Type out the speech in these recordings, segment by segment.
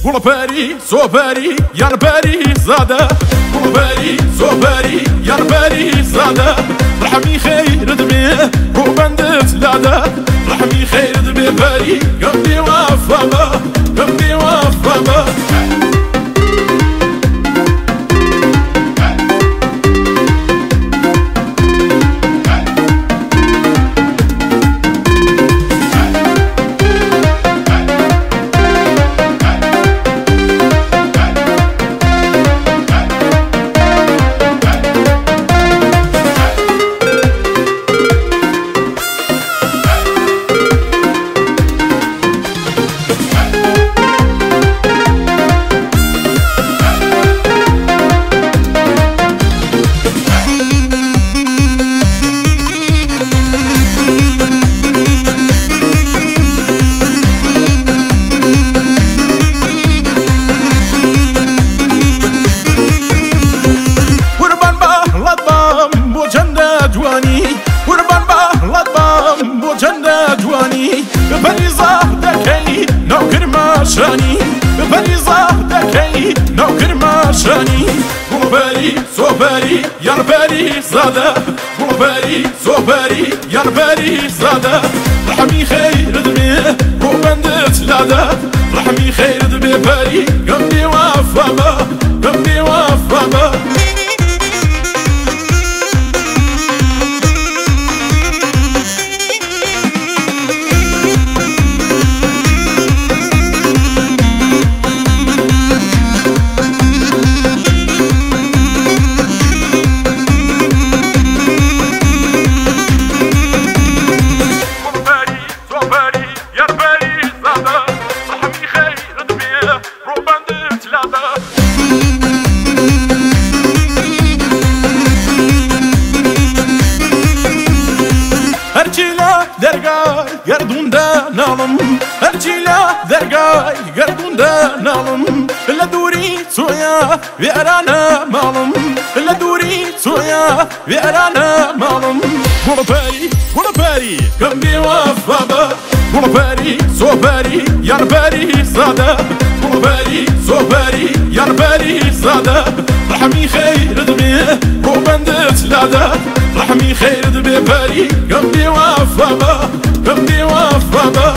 بری صبری یار بری زاده بری صبری یار بری زاده رحمی خیر دمی رو بندت لاده رحمی خیر دمی بری قمدی وفابه قمدي وفابه بفريزة دكي نوكر ماشاني بفريزة دكي نوكر ماشاني بوبري صوبري يار بري زادة بوبري صوبري يار بري زادة رحمي خير دمي روبندت لاده رحمي خير دمي بري قمدي وفابة قمدي وفابة درگای گردون دانم هرچیلا درگای گردون دانم لدوری سویا ویرانا مالم لدوری سویا ویرانا مالم برو پری کم بی وفابه برو پری صوبری یار بری زاده برو پری صوبری یار بری زاده رحمی خیر دمی رو بندت لاده رحمی خیر دمی بری کم بی وفابه کم بی وفابه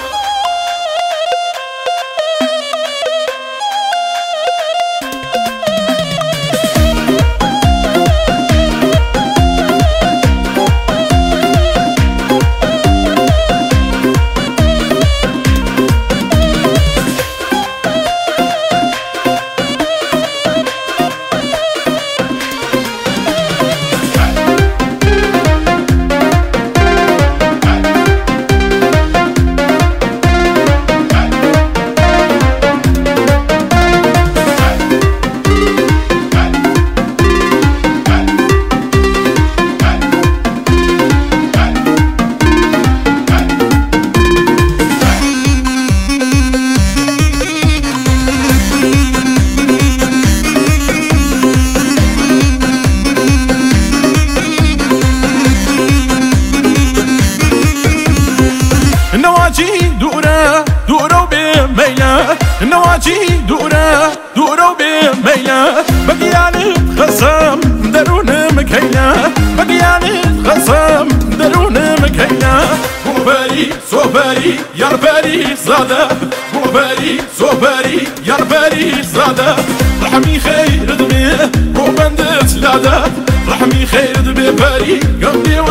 دورو بميلة نواجي دورو بميلة بقياني خصم درون مكيلة بقياني خصم درون مكيلة بوبري صوبري يار بري زاده بوبري صوبري يار بري زاده رحمي خير دمي روبندت لاده رحمي خير دمي بري قمدي